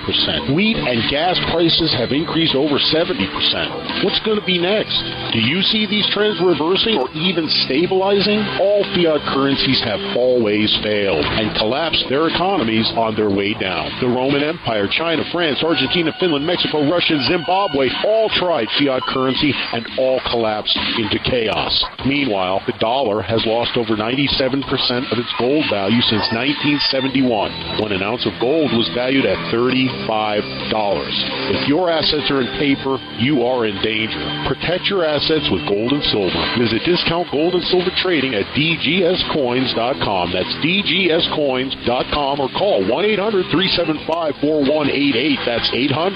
30%. Wheat and gas prices have increased over 70%. What's going to be next? Do you see these trends reversing or even stabilizing? All fiat currencies have always failed and collapsed their economies on their way down. The Roman Empire, China, France, Argentina, Finland, Mexico, Russia, Zimbabwe all tried fiat currency and all collapsed into chaos. Meanwhile, the dollar has lost over 97% of its gold value since 1971, when an ounce of gold was valued at $35. If your assets are in paper, you are in danger. Protect your assets with gold and silver. Visit Discount Gold and Silver Trading at dgscoins.com. That's dgscoins.com, or call 1-800-375-4188. That's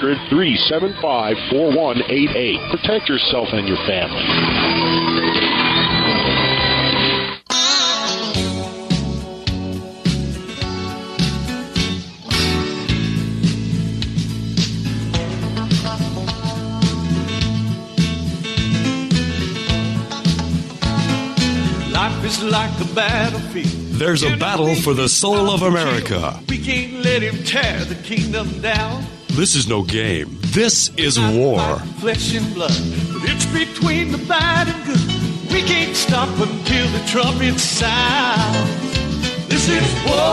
800-375-4188. Protect yourself and your family. Life is like a battlefield. There's a battle for the soul of America. We can't let him tear the kingdom down. This is no game. This is war. Flesh and blood, but it's between the bad and good. We can't stop until the trumpet sounds. This is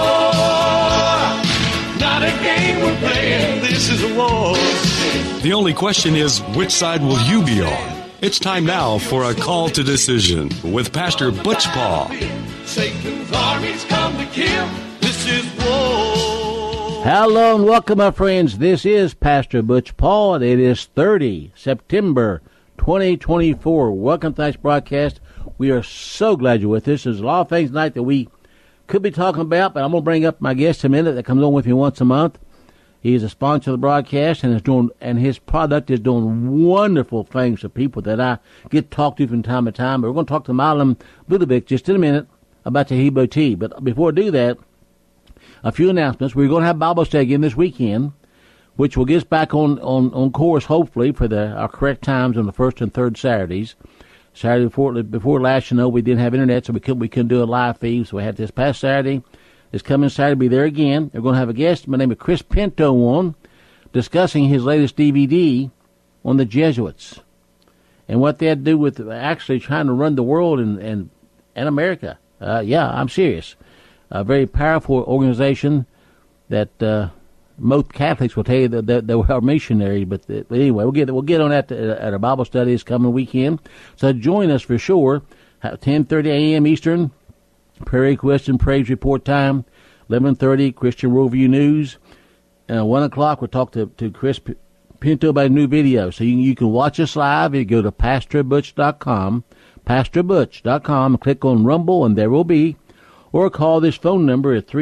war, not a game we're playing. This is a war. The only question is, which side will you be on? It's time now for a call to decision with Pastor Butch Paul. Satan's armies come to kill. This is war. Hello and welcome, my friends. This is Pastor Butch Paul, and it is 30 September 2024. Welcome to tonight's broadcast. We are so glad you're with us. There's a lot of things tonight that we could be talking about, but I'm going to bring up my guest in a minute that comes on with me once a month. He is a sponsor of the broadcast, and his product is doing wonderful things for people that I get to talk to from time to time. But we're going to talk to Milam Budovic just in a minute about the Hebo tea. But before I do that, a few announcements. We're going to have Bible study again this weekend, which will get us back on course, hopefully, for our correct times on the first and third Saturdays. Saturday before last, we didn't have internet, so we couldn't do a live feed. So we had this past Saturday. This coming Saturday, be there again. We're going to have a guest by the name of Chris Pinto on, discussing his latest DVD on the Jesuits and what they had to do with actually trying to run the world and America. I'm serious. A very powerful organization that most Catholics will tell you that they were missionaries. But anyway, we'll get on that at our Bible study this coming weekend. So join us for sure. 10:30 a.m. Eastern. Prayer request and praise report time. 11:30 Christian Worldview News. 1 o'clock we'll talk to Chris Pinto about a new video. So you can watch us live. You go to PastorButch.com, PastorButch.com, and click on Rumble, and there will be. Or call this phone number at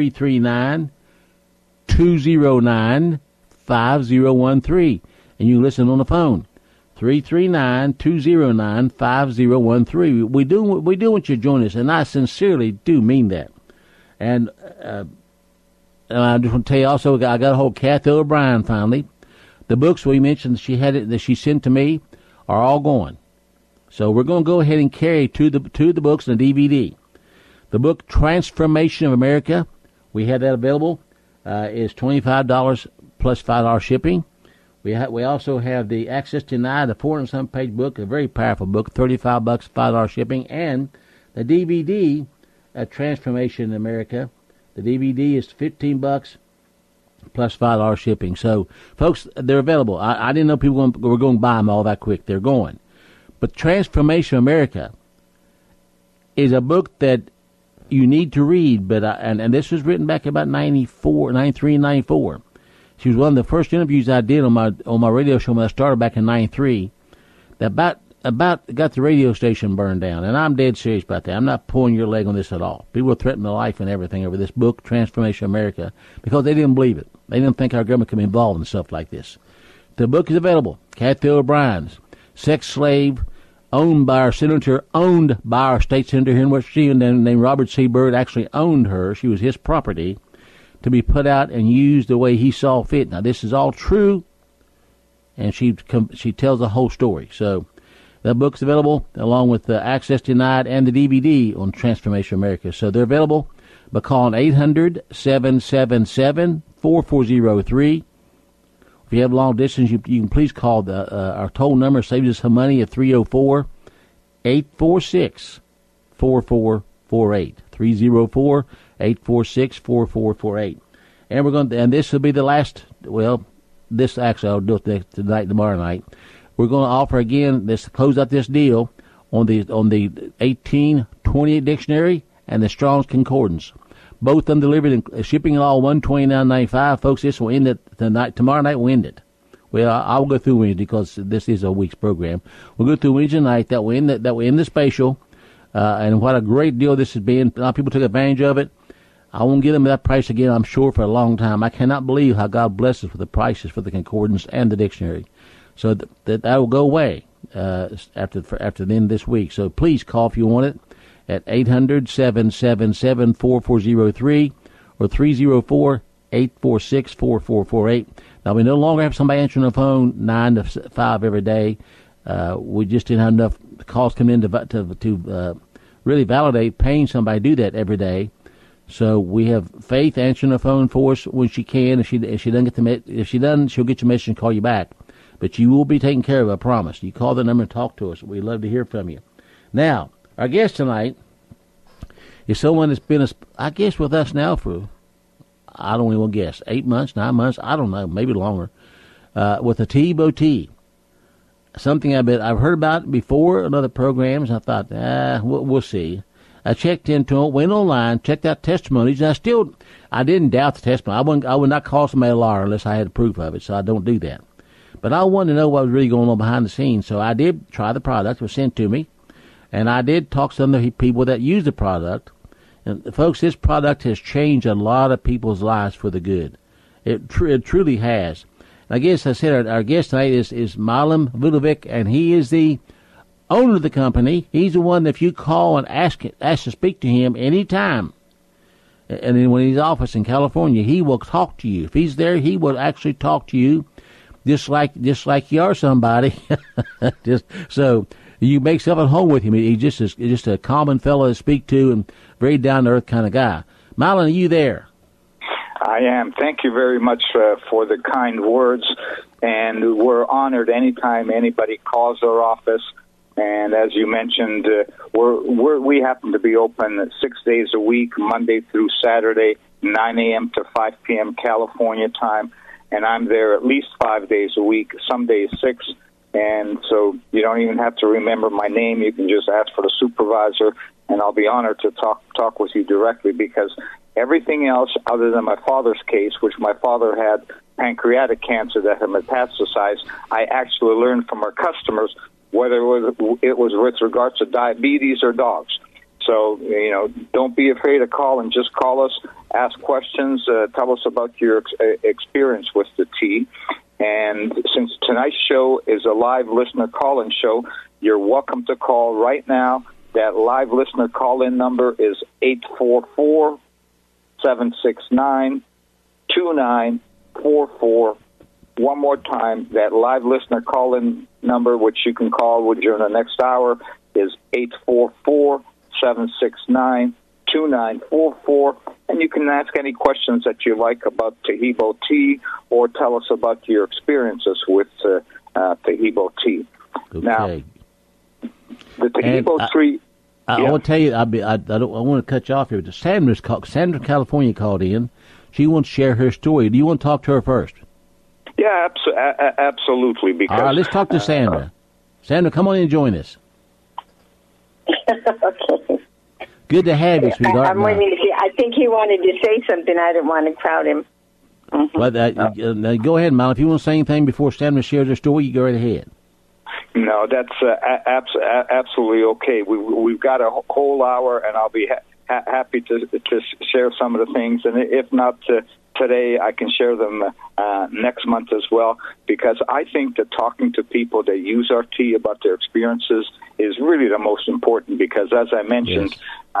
339-209-5013, and you listen on the phone. 339-209-5013. We do want you to join us, and I sincerely do mean that. And I just want to tell you also, I got a hold of Kathy O'Brien finally. The books we mentioned that she sent to me are all gone. So we're going to go ahead and carry two of the books and the DVD. The book Transformation of America, we have that available, is $25 plus $5 shipping. We also have the Access Denied, the 400-some page book, a very powerful book, $35, $5 shipping, and the DVD, Transformation in America. The DVD is $15 plus $5 shipping. So, folks, they're available. I didn't know people were going to buy them all that quick. They're going. But Transformation of America is a book that you need to read. But and this was written back about 93, 94. She was one of the first interviews I did on my radio show when I started back in 93. That about got the radio station burned down, and I'm dead serious about that. I'm not pulling your leg on this at all. People threatened my life and everything over this book, Transformation of America, because they didn't believe it. They didn't think our government could be involved in stuff like this. The book is available. Kathy O'Brien's Sex Slave, owned by our state senator here in West Virginia, named Robert C. Byrd, actually owned her. She was his property, to be put out and used the way he saw fit. Now, this is all true, and she tells the whole story. So that book's available along with the Access Denied and the DVD on Transformation America. So they're available by calling 800-777-4403. If you have long distance, you can please call our toll number. Saves us some money at 304-846-4448. 304-846-4448. And this will be the last. Well, this actually I'll do it tonight, tomorrow night. We're going to offer again this close out this deal on the 1828 dictionary and the Strong's Concordance. Both of them delivered in shipping and all $129.95. Folks, this will end it tonight. Tomorrow night we'll end it. Well, I'll go through Wednesday because this is a week's program. We'll go through Wednesday night. That will end the special. And what a great deal this has been. A lot of people took advantage of it. I won't give them that price again, I'm sure, for a long time. I cannot believe how God blesses us with the prices for the concordance and the dictionary. So that will go away after the end of this week. So please call if you want it at 800-777-4403 or 304-846-4448. Now, we no longer have somebody answering the phone 9 to 5 every day. We just didn't have enough calls coming in to really validate paying somebody to do that every day. So we have Faith answering the phone for us when she can. If she doesn't, she'll get your message and call you back. But you will be taken care of, I promise. You call the number and talk to us. We'd love to hear from you. Now, our guest tonight is someone that's been, I guess, with us now for, I don't even guess, 8 months, 9 months, I don't know, maybe longer, with the Taheebo tea. Something I've heard about before in other programs. I thought, we'll see. I checked into it, went online, checked out testimonies, and I didn't doubt the testimony. I would not call somebody a liar unless I had proof of it, so I don't do that. But I wanted to know what was really going on behind the scenes, so I did try the product. It was sent to me, and I did talk to some of the people that use the product. And folks, this product has changed a lot of people's lives for the good. It truly has. And I guess I said our guest tonight is Milan Vudovic, and he is the owner of the company. He's the one that if you call and ask to speak to him anytime, and then when he's in his office in California, he will talk to you. If he's there, he will actually talk to you, just like you are somebody. So you make yourself at home with him. He's just a common fellow to speak to and very down to earth kind of guy. Milan, are you there? I am. Thank you very much for the kind words, and we're honored anytime anybody calls our office. And as you mentioned, we happen to be open 6 days a week, Monday through Saturday, 9 a.m. to 5 p.m. California time. And I'm there at least 5 days a week, some days 6. And so you don't even have to remember my name. You can just ask for the supervisor, and I'll be honored to talk with you directly, because everything else other than my father's case, which my father had pancreatic cancer that had metastasized, I actually learned from our customers, whether it was with regards to diabetes or dogs. So, don't be afraid to call, and just call us, ask questions, tell us about your experience with the tea. And since tonight's show is a live listener call-in show, you're welcome to call right now. That live listener call-in number is 844-769-2944. One more time, that live listener call-in number, which you can call during the next hour, is 844-769-2944. And you can ask any questions that you like about Taheebo tea, or tell us about your experiences with Taheebo tea. Okay. Now, the Taheebo tree... I want to tell you, I want to cut you off here. Sandra from California called in. She wants to share her story. Do you want to talk to her first? Yeah, absolutely. Because, all right, let's talk to Sandra. Sandra, come on in and join us. Okay. Good to have you, sweetheart. I'm waiting to see. I think he wanted to say something. I didn't want to crowd him. Mm-hmm. But go ahead, Mal. If you want to say anything before Sandra shares her story, you go right ahead. No, that's absolutely okay. We've got a whole hour, and I'll be happy to share some of the things. And if not today, I can share them next month as well, because I think that talking to people that use our tea about their experiences is really the most important, because as I mentioned,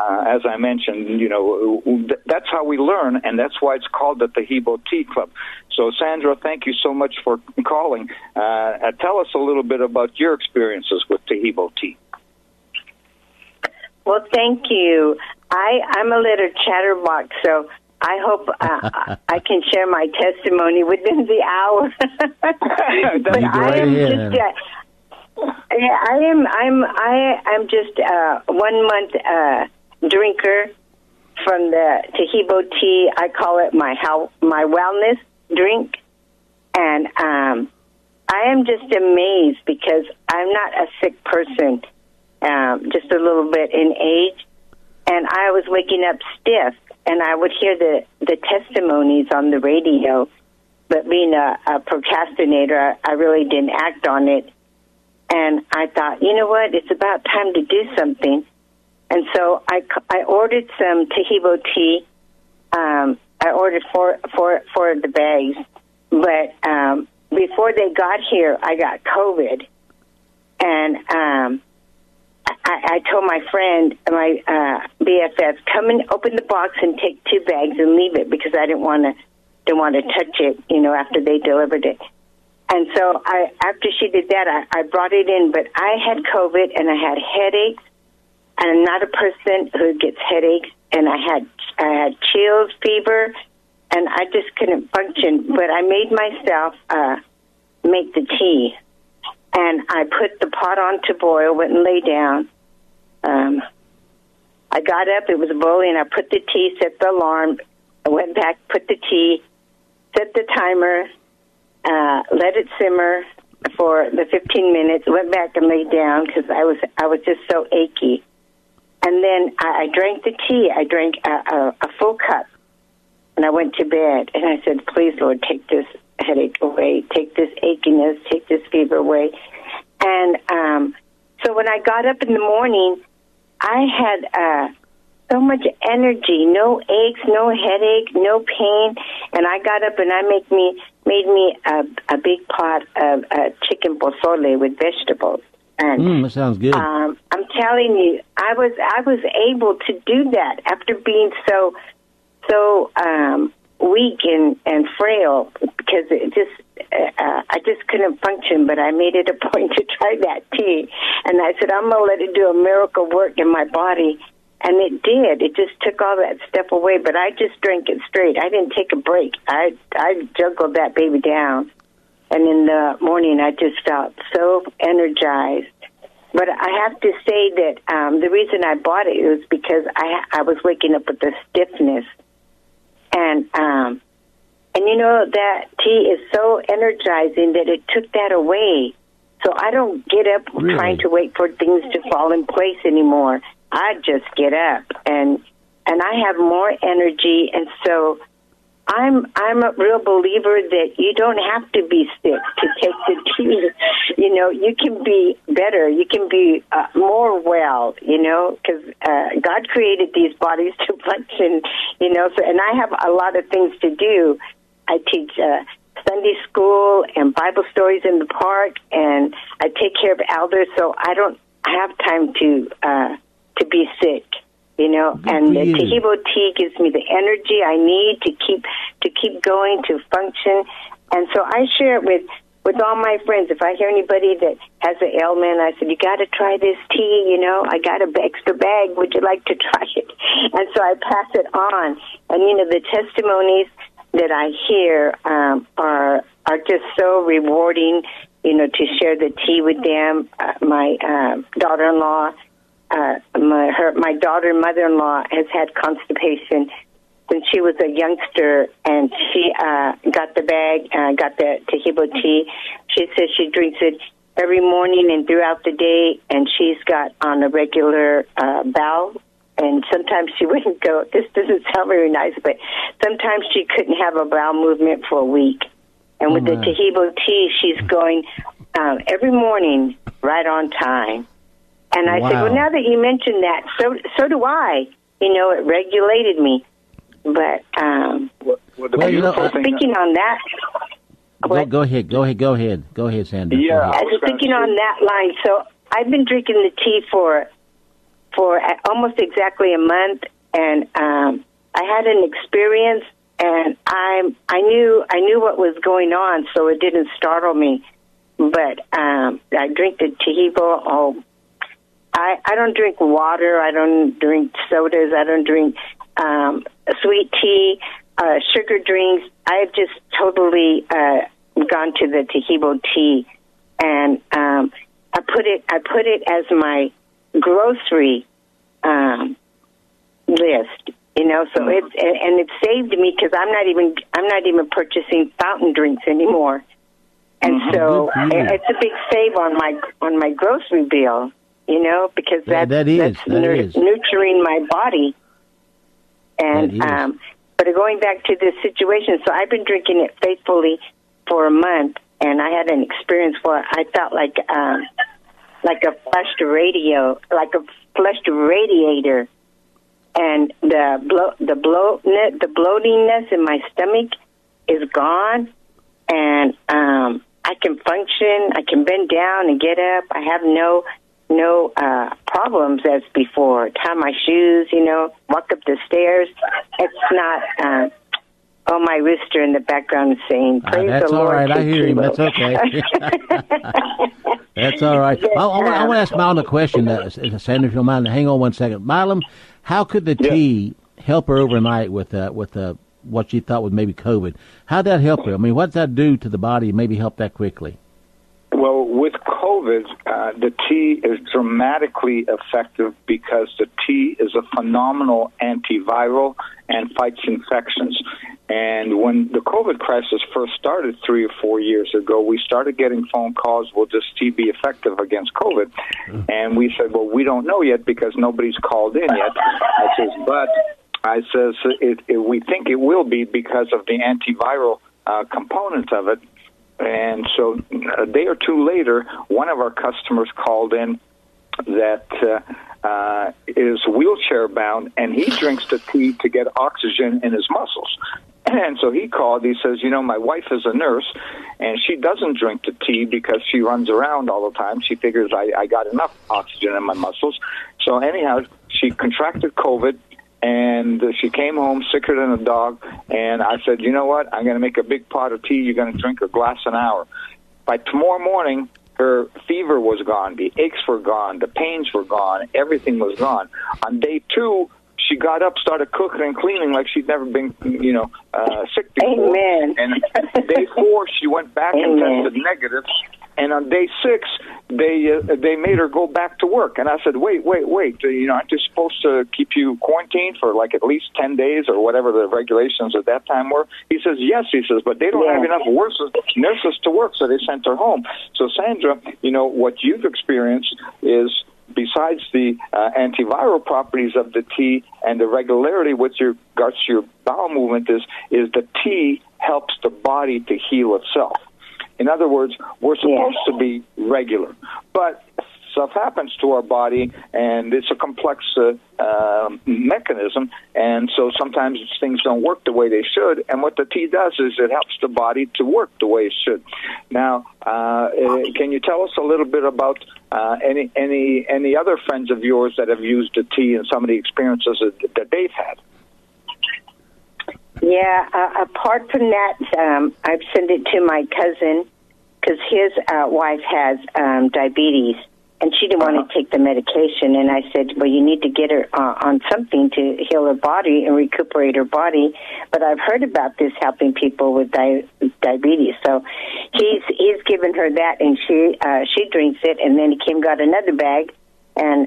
that's how we learn, and that's why it's called the Taheebo Tea Club. So, Sandra, thank you so much for calling. Tell us a little bit about your experiences with Taheebo tea. Well, thank you. I'm a little chatterbox, so I hope I can share my testimony within the hour. But I am just, I'm just a 1 month drinker from the Tahibo tea. I call it my wellness drink, and I am just amazed because I'm not a sick person, just a little bit in age, and I was waking up stiff. And I would hear the testimonies on the radio, but being a procrastinator, I really didn't act on it. And I thought, you know what, it's about time to do something. And so I ordered some Tahibo tea. I ordered four of the bags. But before they got here, I got COVID. And I told my friend, my BFF, come and open the box and take 2 bags and leave it because I didn't want to touch it, after they delivered it. And so after she did that, I brought it in, but I had COVID and I had headaches. And I'm not a person who gets headaches, and I had chills, fever, and I just couldn't function. But I made myself make the tea. And I put the pot on to boil, went and lay down. I got up, it was boiling, I put the tea, set the alarm, I went back, put the tea, set the timer, let it simmer for the 15 minutes, went back and laid down because I was just so achy. And then I drank the tea. I drank a full cup, and I went to bed. And I said, please, Lord, take this headache away, take this achiness, take this fever away. And so when I got up in the morning, I had so much energy, no aches, no headache, no pain. And I got up and I made me a big pot of chicken pozole with vegetables. And that sounds good. I'm telling you, I was able to do that after being so weak and frail because I just couldn't function. But I made it a point to try that tea, and I said I'm gonna let it do a miracle work in my body, and it did. It just took all that stuff away. But I just drank it straight. I didn't take a break. I juggled that baby down. And in the morning, I just felt so energized. But I have to say that the reason I bought it was because I was waking up with the stiffness. And that tea is so energizing that it took that away. So I don't get up trying to wait for things to fall in place anymore. I just get up, and I have more energy, and so I'm a real believer that you don't have to be sick to take the tea. You can be better. You can be more well, because God created these bodies to function, So, and I have a lot of things to do. I teach Sunday school and Bible stories in the park, and I take care of elders, so I don't have time to be sick. And the Tahibo tea gives me the energy I need to keep going, to function. And so I share it with all my friends. If I hear anybody that has an ailment, I said, you got to try this tea, I got an extra bag. Would you like to try it? And so I pass it on. And, the testimonies that I hear are just so rewarding, to share the tea with them. My daughter-in-law, my daughter and mother-in-law has had constipation since she was a youngster, and she got the bag, got the Tahibo tea. She says she drinks it every morning and throughout the day, and she's got on a regular bowel. And sometimes she wouldn't go. This doesn't sound very nice, but sometimes she couldn't have a bowel movement for a week. And with the Tahibo tea, she's going every morning right on time. And I said, well, now that you mentioned that, so do I. It regulated me. But speaking on that. Go ahead, Sandra. Yeah, I was thinking on that line. So I've been drinking the tea for almost exactly a month, and I had an experience, and I knew what was going on, so it didn't startle me. But I drink the Tahibo. I don't drink water. I don't drink sodas. I don't drink sweet tea, sugar drinks. I've just totally gone to the Taheebo tea, and I put it as my grocery list. You know, so it saved me because I'm not even purchasing fountain drinks anymore, and so it's a big save on my grocery bill. You know, because that's nurturing my body. And but going back to this situation, so I've been drinking it faithfully for a month, and I had an experience where I felt like a flushed radiator, and the bloatiness in my stomach is gone, and I can function. I can bend down and get up. I have no problems as before. Tie my shoes, you know, walk up the stairs. It's not. My rooster in the background is saying, "Praise that's the Lord." That's all right. I hear him. That's okay. That's all right. I want to ask Milam a question, Sandra, if you don't mind. Hang on one second. Milam, how could the tea help her overnight with what she thought was maybe COVID? How'd that help her? I mean, what does that do to the body and maybe help that quickly? Well, with COVID, the tea is dramatically effective because the tea is a phenomenal antiviral and fights infections. And when the COVID crisis first started 3 or 4 years ago, we started getting phone calls, will this tea be effective against COVID? And we said, well, we don't know yet because nobody's called in yet. I says, we think it will be because of the antiviral component of it. And so a day or two later, one of our customers called in that is wheelchair-bound, and he drinks the tea to get oxygen in his muscles. And so he called. He says, you know, my wife is a nurse, and she doesn't drink the tea because she runs around all the time. She figures I got enough oxygen in my muscles. So anyhow, she contracted COVID, and she came home sicker than a dog, and I said, you know what, I'm going to make a big pot of tea. You're going to drink a glass an hour. By tomorrow morning, her fever was gone. The aches were gone. The pains were gone. Everything was gone. On day 2, she got up, started cooking and cleaning like she'd never been, sick before. Amen. And day 4, she went back and tested negative. And on day 6, they made her go back to work. And I said, wait. Aren't they supposed to keep you quarantined for like at least 10 days or whatever the regulations at that time were? He says, yes. He says, but they don't have enough nurses to work, so they sent her home. So, Sandra, what you've experienced is, besides the antiviral properties of the tea and the regularity with regards to your bowel movement, is the tea helps the body to heal itself. In other words, we're supposed to be regular, but stuff happens to our body, and it's a complex mechanism, and so sometimes things don't work the way they should, and what the tea does is it helps the body to work the way it should. Now, can you tell us a little bit about any other friends of yours that have used the tea and some of the experiences that they've had? Yeah, apart from that, I've sent it to my cousin because his wife has diabetes, and she didn't want to take the medication. And I said, well, you need to get her on something to heal her body and recuperate her body. But I've heard about this helping people with diabetes. So he's given her that, and she drinks it, and then he got another bag, and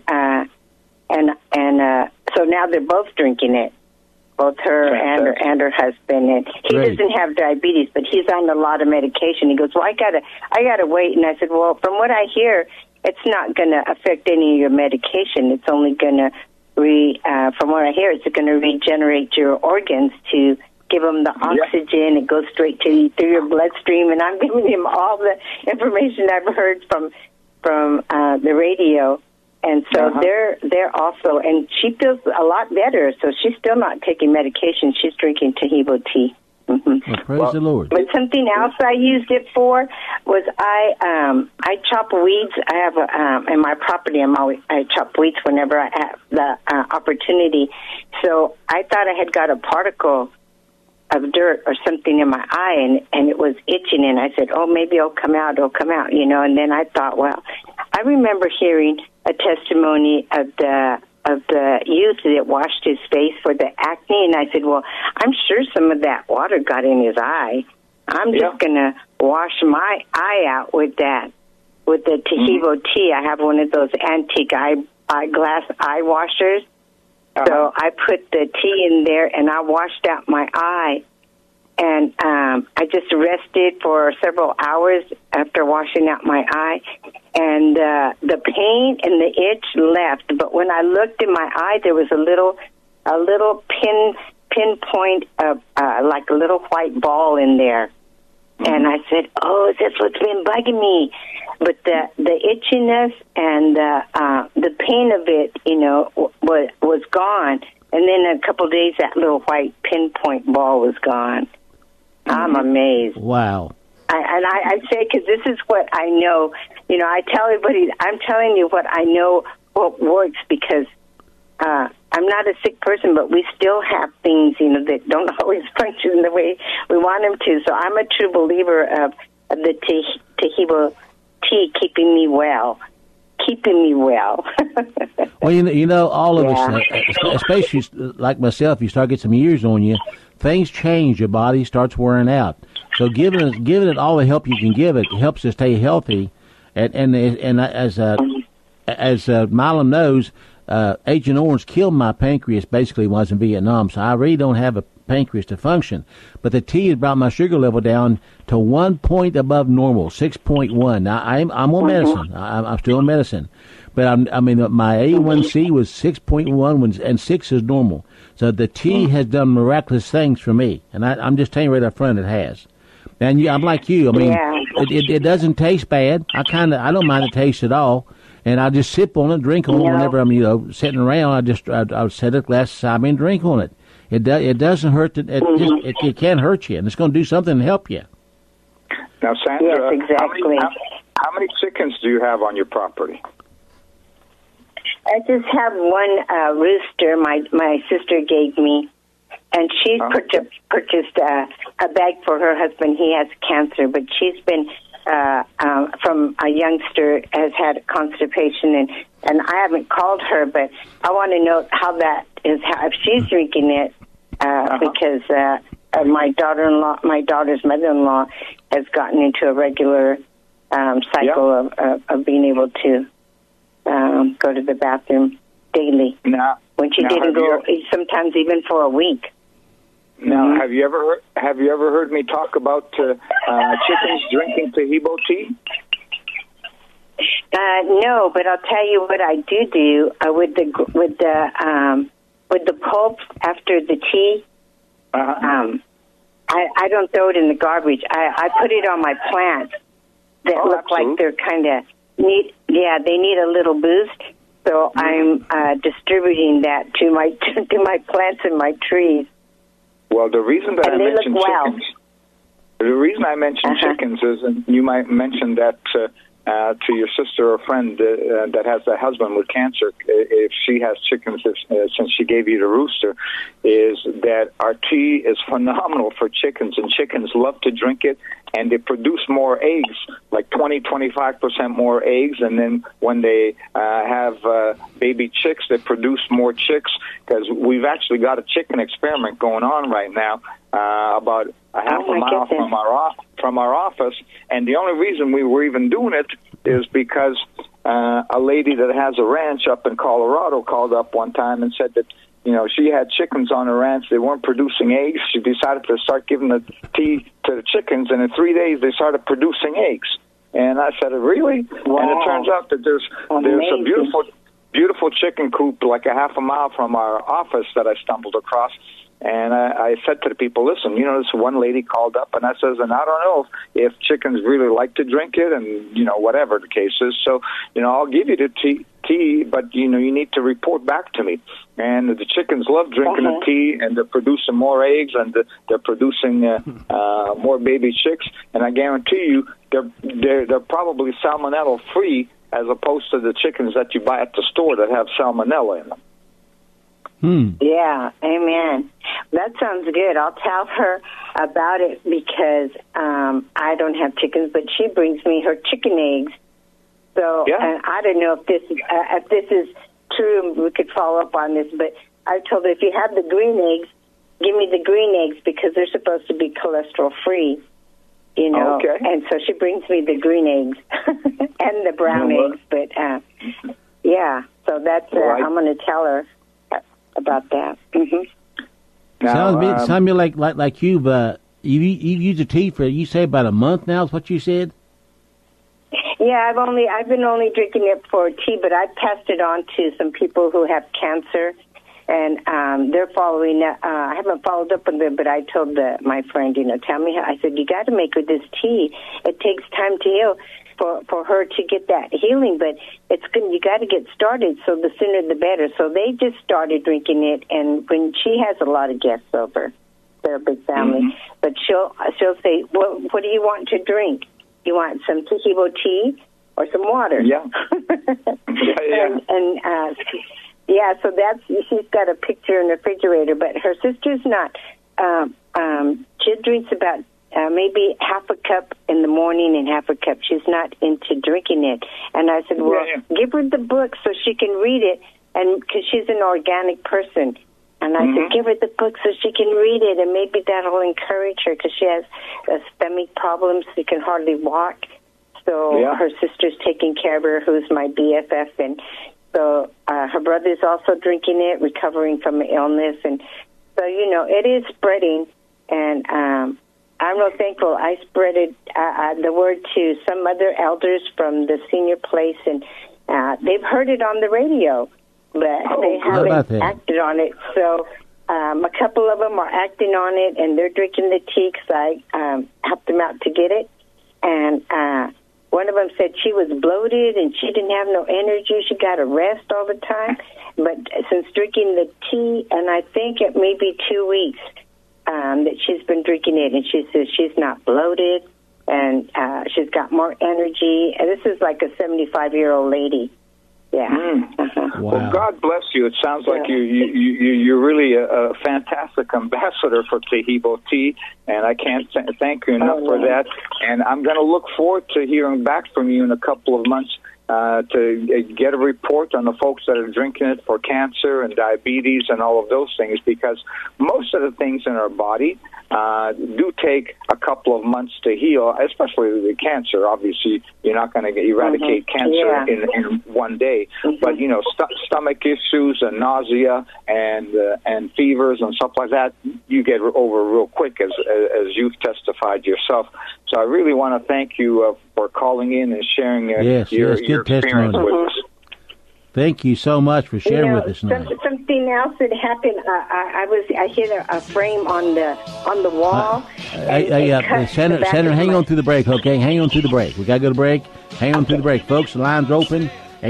so now they're both drinking it. Both her and her husband, and he doesn't have diabetes, but he's on a lot of medication. He goes, well, I gotta wait, and I said, well, from what I hear, it's not going to affect any of your medication. It's only going to from what I hear, it's going to regenerate your organs to give them the oxygen. It goes straight through your bloodstream, and I'm giving him all the information I've heard from the radio. And so they're also, and she feels a lot better. So she's still not taking medication. She's drinking Taheebo tea. Mm-hmm. Well, praise the Lord. But something else I used it for was I chop weeds. I have in my property. I chop weeds whenever I have the opportunity. So I thought I had got a particle of dirt or something in my eye, and it was itching, and I said, oh, maybe it'll come out, and then I thought, well, I remember hearing a testimony of the the youth that washed his face for the acne, and I said, well, I'm sure some of that water got in his eye. I'm just going to wash my eye out with that, with the Tahibo tea. I have one of those antique eyeglass eye washers. So I put the tea in there, and I washed out my eye. And I just rested for several hours after washing out my eye. And the pain and the itch left. But when I looked in my eye, there was a little pinpoint of like a little white ball in there. And I said, oh, is this what's been bugging me? But the itchiness and the pain of it, was gone. And then in a couple of days, that little white pinpoint ball was gone. I'm amazed. Wow. I say, because this is what I know. I tell everybody, I'm telling you what I know, what works, because I'm not a sick person, but we still have things, that don't always function the way we want them to. So I'm a true believer of the Tahibo tea keeping me well. Well, all of us, especially like myself, you start getting some years on you, things change. Your body starts wearing out. So giving it all the help you can give it helps us stay healthy. And as Milam knows, Agent Orange killed my pancreas basically when I was in Vietnam. So I really don't have a pancreas to function. But the tea has brought my sugar level down to 1 point above normal, 6.1. Now I'm on medicine. I'm still on medicine. But my A1C was 6.1 and 6 is normal. So the tea has done miraculous things for me. And I'm just telling you right up front it has. And I'm like you. It doesn't taste bad. I don't mind the taste at all. And I just sip on it, drink on it whenever I'm, sitting around. I'll set a glass of Sabi and drink on it. It doesn't hurt. It can't hurt you, and it's going to do something to help you. Now, Sandra, yes, exactly. How many chickens do you have on your property? I just have one rooster my sister gave me, and she's purchased a bag for her husband. He has cancer, but she's been from a youngster has had constipation, and I haven't called her, but I want to know how that is, if she's drinking it, because my daughter's mother-in-law has gotten into a regular cycle of being able to go to the bathroom daily. When she didn't go, sometimes even for a week. Now, have you ever heard me talk about chickens drinking Tahibo tea? No, but I'll tell you what I do with the pulp after the tea. I don't throw it in the garbage. I put it on my plants that look like they're kind of need. Yeah, they need a little boost. So I'm distributing that to my plants and my trees. Well, the reason that I mentioned chickens is, and you might mention that to your sister or friend that has a husband with cancer, if she has chickens, since she gave you the rooster, is that our tea is phenomenal for chickens, and chickens love to drink it, and they produce more eggs, like 20-25% more eggs, and then when they have baby chicks, they produce more chicks, because we've actually got a chicken experiment going on right now about a half a mile from our office, and the only reason we were even doing it is because a lady that has a ranch up in Colorado called up one time and said that she had chickens on her ranch. They weren't producing eggs. She decided to start giving the tea to the chickens, and in 3 days they started producing eggs. And I said, really? Wow. And it turns out that there's a beautiful chicken coop like a half a mile from our office that I stumbled across. And I said to the people, listen, this one lady called up, and I says, and I don't know if chickens really like to drink it, and, whatever the case is. So, I'll give you the tea, but, you need to report back to me. And the chickens love drinking the tea, and they're producing more eggs, and they're producing more baby chicks. And I guarantee you, they're probably salmonella-free as opposed to the chickens that you buy at the store that have salmonella in them. Yeah, amen. That sounds good. I'll tell her about it because I don't have chickens, but she brings me her chicken eggs. So, and I don't know if this is true. We could follow up on this, but I told her, if you have the green eggs, give me the green eggs because they're supposed to be cholesterol-free, you know. Okay. And so she brings me the green eggs and the brown eggs. But, yeah, so that's, I'm going to tell her about that. Mm-hmm. Sounds to me like you've used the tea for, you say, about a month now is what you said? Yeah, I've been only drinking it for tea, but I passed it on to some people who have cancer, and they're following. I haven't followed up with them, but I told my friend, tell me. I said, you got to make her this tea. It takes time to heal for her to get that healing, but it's good. You got to get started, so the sooner the better. So they just started drinking it, and when she has a lot of guests over, they're a big family, but she'll say, well, what do you want to drink? You want some Tahibo tea or some water? Yeah. Yeah, so she's got a picture in the refrigerator, but her sister's not. She drinks about maybe half a cup in the morning and half a cup. She's not into drinking it. And I said, well, give her the book so she can read it, and because she's an organic person. And I said, give her the book so she can read it, and maybe that'll encourage her because she has stomach problems. She can hardly walk. So her sister's taking care of her, who's my BFF. And so her brother's also drinking it, recovering from an illness. And so, it is spreading. And I'm real thankful. I spread it, the word to some other elders from the senior place, and they've heard it on the radio. But they haven't acted on it. So a couple of them are acting on it, and they're drinking the tea because I helped them out to get it. And one of them said she was bloated and she didn't have no energy. She got to rest all the time. But since drinking the tea, and I think it may be 2 weeks that she's been drinking it, and she says she's not bloated, and she's got more energy. And this is like a 75-year-old lady. Yeah. Wow. Well, God bless you. It sounds like you're really a fantastic ambassador for Tahibo Tea, and I can't thank you enough for that. And I'm going to look forward to hearing back from you in a couple of months to get a report on the folks that are drinking it for cancer and diabetes and all of those things, because most of the things in our body do take a couple of months to heal, especially the cancer. Obviously, you're not going to eradicate cancer in one day. But, stomach issues and nausea and fevers and stuff like that, you get over real quick, as you've testified yourself. So I really want to thank you for calling in and sharing your experience with us. Thank you so much for sharing with us tonight. Something else that happened. I hit a frame on the wall. Senator, hang on through the break, okay? Hang on through the break. We got to go to break. Hang on through the break, folks. The line's open.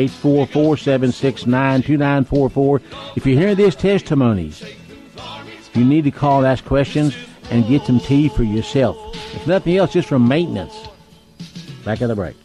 844-769-2944. If you're hearing these testimonies, you need to call, ask questions, and get some tea for yourself. If nothing else, just for maintenance. Back at the break.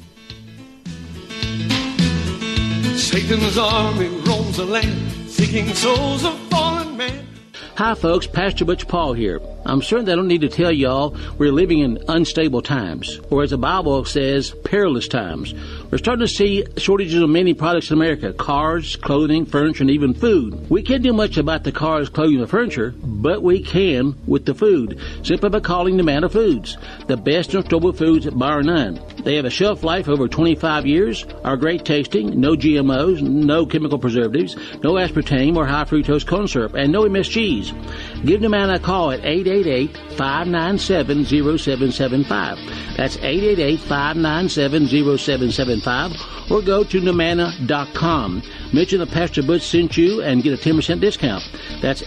Satan's army roams the land, seeking souls of fallen men. Hi, folks. Pastor Butch Paul here. I'm certain that I don't need to tell y'all we're living in unstable times, or as the Bible says, perilous times. We're starting to see shortages of many products in America: cars, clothing, furniture, and even food. We can't do much about the cars, clothing, and furniture, but we can with the food, simply by calling Nomana Foods, the best in storable foods bar none. They have a shelf life over 25 years, are great tasting, no GMOs, no chemical preservatives, no aspartame or high fructose corn syrup, and no MSGs. Give Nomana a call at 888-597-0775. That's 888-597-0775, or go to Nomana.com. Mention that Pastor Butch sent you and get a 10% discount. That's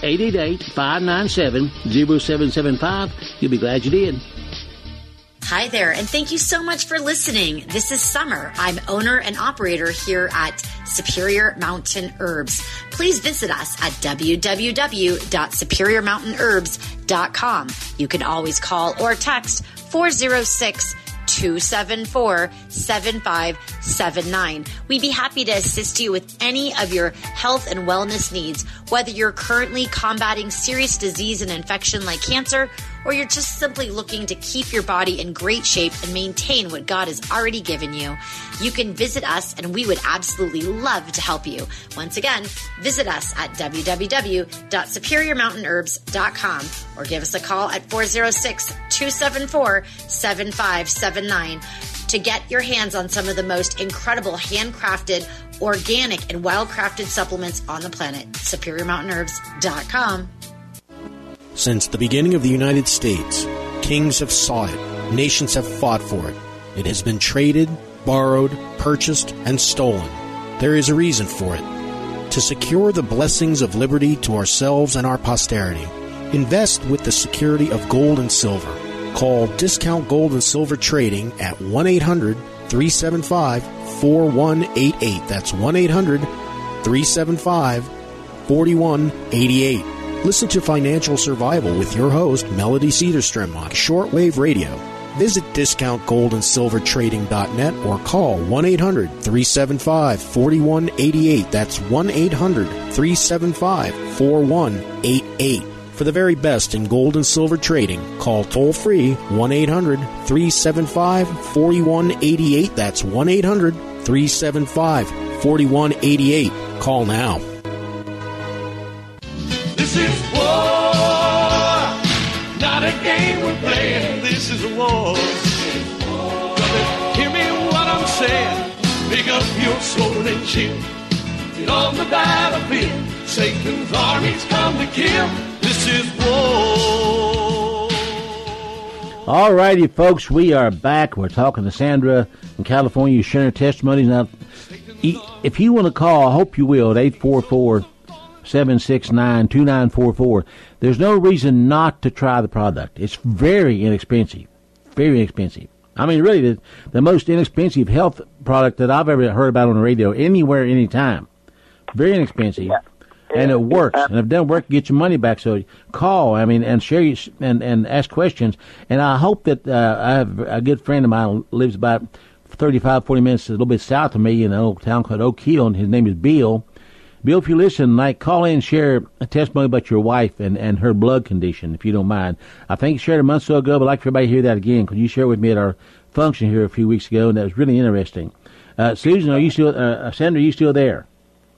888-597-0775. You'll be glad you did. Hi there, and thank you so much for listening. This is Summer. I'm owner and operator here at Superior Mountain Herbs. Please visit us at www.superiormountainherbs.com. You can always call or text 406-274-7579. We'd be happy to assist you with any of your health and wellness needs, whether you're currently combating serious disease and infection like cancer, or you're just simply looking to keep your body in great shape and maintain what God has already given you, you can visit us and we would absolutely love to help you. Once again, visit us at www.superiormountainherbs.com or give us a call at 406-274-7579 to get your hands on some of the most incredible handcrafted, organic, and well-crafted supplements on the planet. SuperiorMountainHerbs.com. Since the beginning of the United States, kings have sought it, nations have fought for it. It has been traded, borrowed, purchased, and stolen. There is a reason for it. To secure the blessings of liberty to ourselves and our posterity, invest with the security of gold and silver. Call Discount Gold and Silver Trading at 1-800-375-4188. That's 1-800-375-4188. Listen to Financial Survival with your host, Melody Cedarstrom, on Shortwave Radio. Visit DiscountGoldandSilverTrading.net or call 1-800-375-4188. That's 1-800-375-4188. For the very best in gold and silver trading, call toll-free 1-800-375-4188. That's 1-800-375-4188. Call now. This is war, not a game we're playing. This is a war. Brother, hear me what I'm saying. Pick up your sword and shield. Get on the battlefield. Satan's armies come to kill. This is war. All righty, folks, we are back. We're talking to Sandra in California, sharing her testimonies. Now, if you want to call, I hope you will, at 844-769-2944. There's no reason not to try the product. It's very inexpensive. Very inexpensive. I mean, really, the most inexpensive health product that I've ever heard about on the radio, anywhere, anytime. Very inexpensive. Yeah. And it works. And if it doesn't work, get your money back. So call, and share and ask questions. And I hope that I have a good friend of mine who lives about 35, 40 minutes a little bit south of me in an old town called Oak Hill, and his name is Bill. Bill, if you listen, call in and share a testimony about your wife and her blood condition, if you don't mind. I think you shared a month or so ago, but I'd like for everybody to hear that again, because you shared with me at our function here a few weeks ago, and that was really interesting. Susan, are you still, Sandra, are you still there?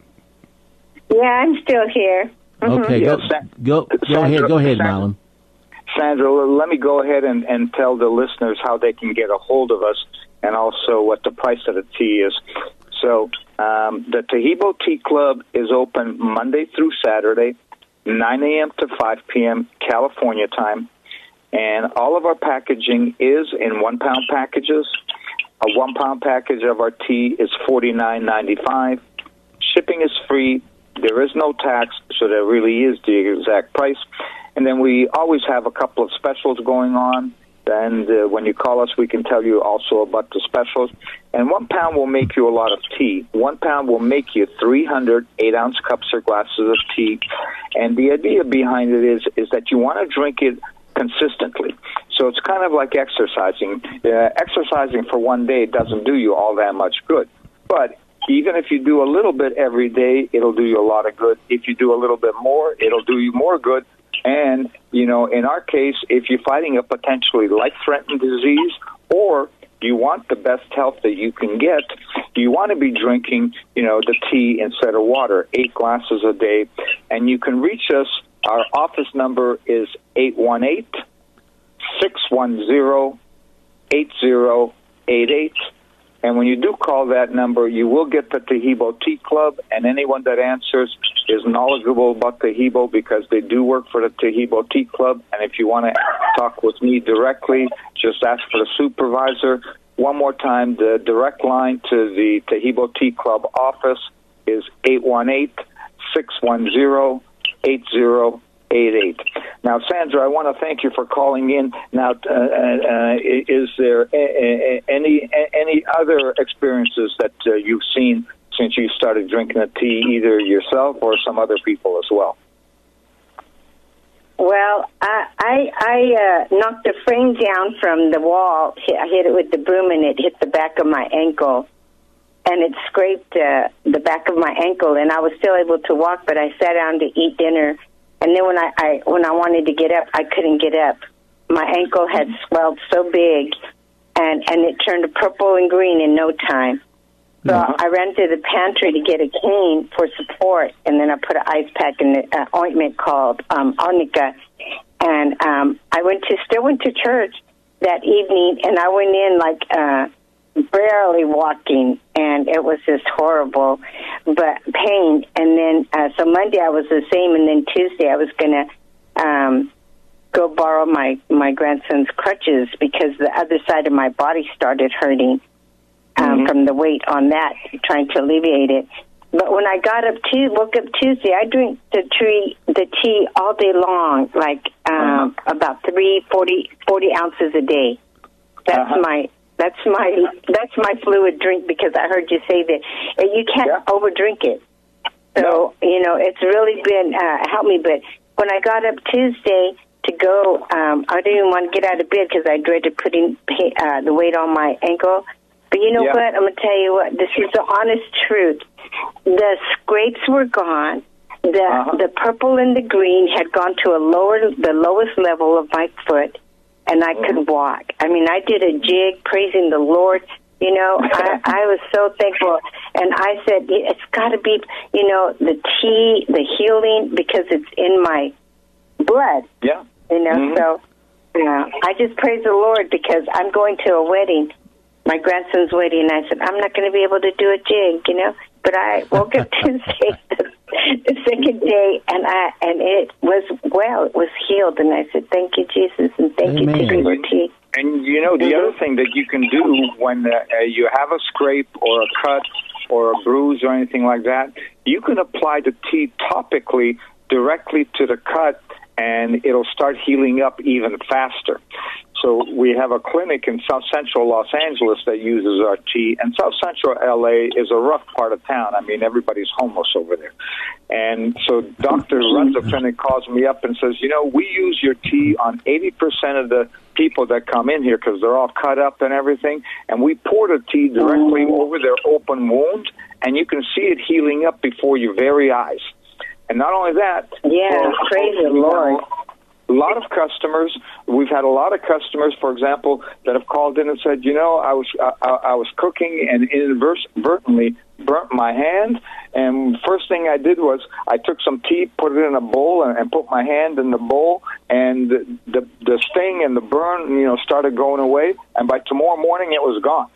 Yeah, I'm still here. Mm-hmm. Okay, go ahead, Marlon. Sandra, let me go ahead and tell the listeners how they can get a hold of us and also what the price of the tea is. So the Taheebo Tea Club is open Monday through Saturday, 9 a.m. to 5 p.m. California time. And all of our packaging is in 1 pound packages. A 1 pound package of our tea is $49.95. Shipping is free. There is no tax, so that really is the exact price. And then we always have a couple of specials going on. And when you call us, we can tell you also about the specials. And 1 pound will make you a lot of tea. 1 pound will make you 300 8-ounce cups or glasses of tea. And the idea behind it is that you want to drink it consistently. So it's kind of like exercising. Exercising for one day doesn't do you all that much good. But even if you do a little bit every day, it'll do you a lot of good. If you do a little bit more, it'll do you more good. And, in our case, if you're fighting a potentially life-threatening disease or you want the best health that you can get, you want to be drinking, the tea instead of water, 8 glasses a day. And you can reach us. Our office number is 818-610-8088. And when you do call that number, you will get the Taheebo Tea Club, and anyone that answers is knowledgeable about Taheebo because they do work for the Taheebo Tea Club. And if you want to talk with me directly, just ask for the supervisor. One more time, the direct line to the Taheebo Tea Club office is 818-610-8088. Now, Sandra, I want to thank you for calling in. Now, is there any other experiences that you've seen since you started drinking the tea, either yourself or some other people as well? Well, I knocked a frame down from the wall. I hit it with the broom, and it hit the back of my ankle. And it scraped the back of my ankle, and I was still able to walk, but I sat down to eat dinner. And then when I wanted to get up, I couldn't get up. my ankle had swelled so big, and it turned purple and green in no time. So I ran to the pantry to get a cane for support, and then I put an ice pack in the ointment called arnica. And I still went to church that evening, and I went in like barely walking, and it was just horrible, but pain. And then so Monday I was the same, and then Tuesday I was going to go borrow my grandson's crutches because the other side of my body started hurting. From the weight on that, trying to alleviate it. But when I woke up Tuesday, I drink the tea all day long, like about 40 ounces a day. That's my fluid drink, because I heard you say that you can't overdrink it. So it's really been helped me. But when I got up Tuesday to go, I didn't even want to get out of bed because I dreaded putting the weight on my ankle. But you know what? I'm going to tell you what. This is the honest truth. The scrapes were gone. The purple and the green had gone to the lowest level of my foot, and I could walk. I mean, I did a jig praising the Lord. I was so thankful. And I said, it's got to be, the tea, the healing, because it's in my blood. Yeah. So I just praise the Lord because I'm going to a wedding. My grandson's wedding, and I said, I'm not going to be able to do a jig, But I woke up Tuesday, the second day, and it was it was healed. And I said, thank you, Jesus, and thank you, T. And the other thing that you can do when you have a scrape or a cut or a bruise or anything like that, you can apply the tea topically directly to the cut, and it'll start healing up even faster. So we have a clinic in South Central Los Angeles that uses our tea, and South Central LA is a rough part of town. I mean, everybody's homeless over there. And so doctor who runs the clinic calls me up and says, we use your tea on 80% of the people that come in here because they're all cut up and everything, and we pour the tea directly over their open wound, and you can see it healing up before your very eyes. And not only that, praise the Lord. A lot of customers, we've had a lot of customers, for example, that have called in and said, I was cooking and inadvertently burnt my hand, and first thing I did was I took some tea, put it in a bowl, and put my hand in the bowl, and the sting and the burn, started going away, and by tomorrow morning it was gone.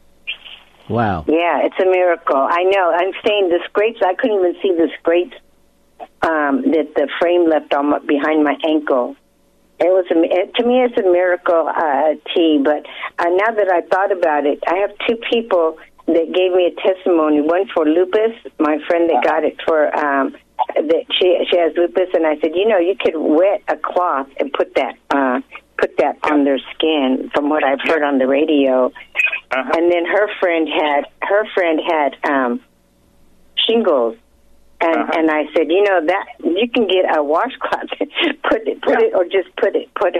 Wow. Yeah, it's a miracle. I know. I'm saying the scrapes, I couldn't even see the scrapes that the frame left on behind my ankle. To me, it's a miracle tea. But now that I thought about it, I have two people that gave me a testimony. One for lupus, my friend that got it for that she has lupus, and I said, you could wet a cloth and put that on their skin. From what I've heard on the radio, and then her friend had shingles. And I said, that you can get a washcloth, put it, or just put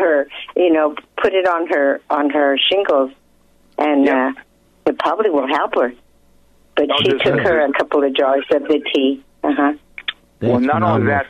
it on her shingles, and it probably will help her. But she took her a couple of jars of the tea. Well, not only that,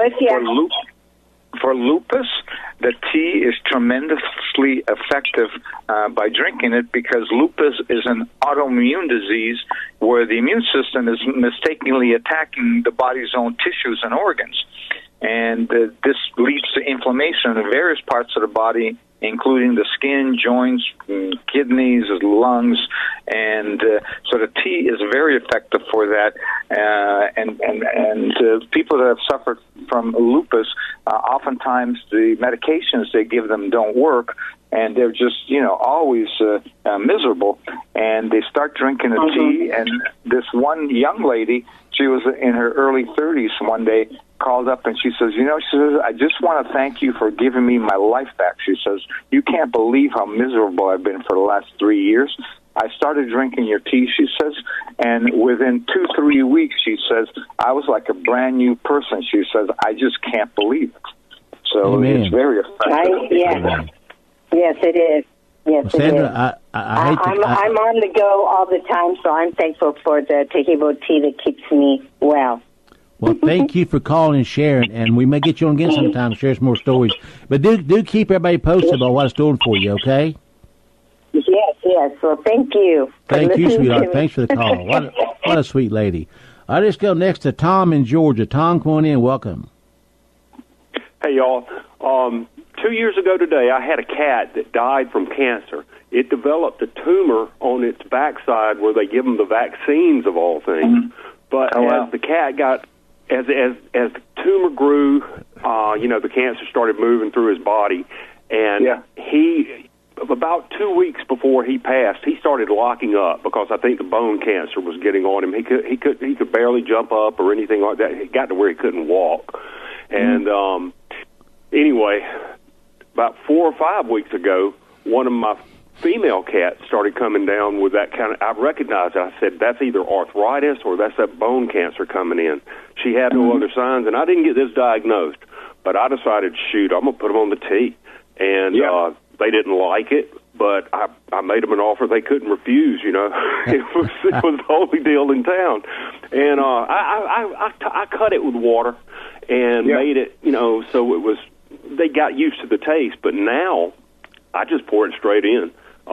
for lupus, the tea is tremendously effective by drinking it, because lupus is an autoimmune disease where the immune system is mistakenly attacking the body's own tissues and organs. And this leads to inflammation in various parts of the body, including the skin, joints, kidneys, lungs, and so the tea is very effective for that. And people that have suffered from lupus, oftentimes the medications they give them don't work, and they're just, always miserable. And they start drinking the tea, and this one young lady, she was in her early 30s one day, called up and she says, I just want to thank you for giving me my life back. She says, you can't believe how miserable I've been for the last 3 years. I started drinking your tea, she says, and within 2-3 weeks, she says, I was like a brand new person. She says, I just can't believe it. So It's very effective. Yes, it is. Yes, Sandra, I'm on the go all the time, so I'm thankful for the Tahibo tea that keeps me well. Well, thank you for calling and sharing, and we may get you on again sometime to share some more stories. But do keep everybody posted about what it's doing for you, okay? Yes. Well, thank you. Thank you, sweetheart. Thanks for the call. What a sweet lady. All right, let's go next to Tom in Georgia. Tom, come on in. Welcome. Hey, y'all. 2 years ago today, I had a cat that died from cancer. It developed a tumor on its backside where they give them the vaccines of all things. But as the cat got, as the tumor grew, the cancer started moving through his body, and he, about 2 weeks before he passed, he started locking up because I think the bone cancer was getting on him. He could barely jump up or anything like that. It got to where he couldn't walk, and anyway, about 4 or 5 weeks ago, one of my female cats started coming down with that kind of, I recognized it. I said, that's either arthritis or that's that bone cancer coming in. She had no other signs, and I didn't get this diagnosed, but I decided, shoot, I'm going to put them on the tee. And they didn't like it, but I made them an offer they couldn't refuse, It was the only deal in town. And I cut it with water and made it, so it was, they got used to the taste, but now I just pour it straight in.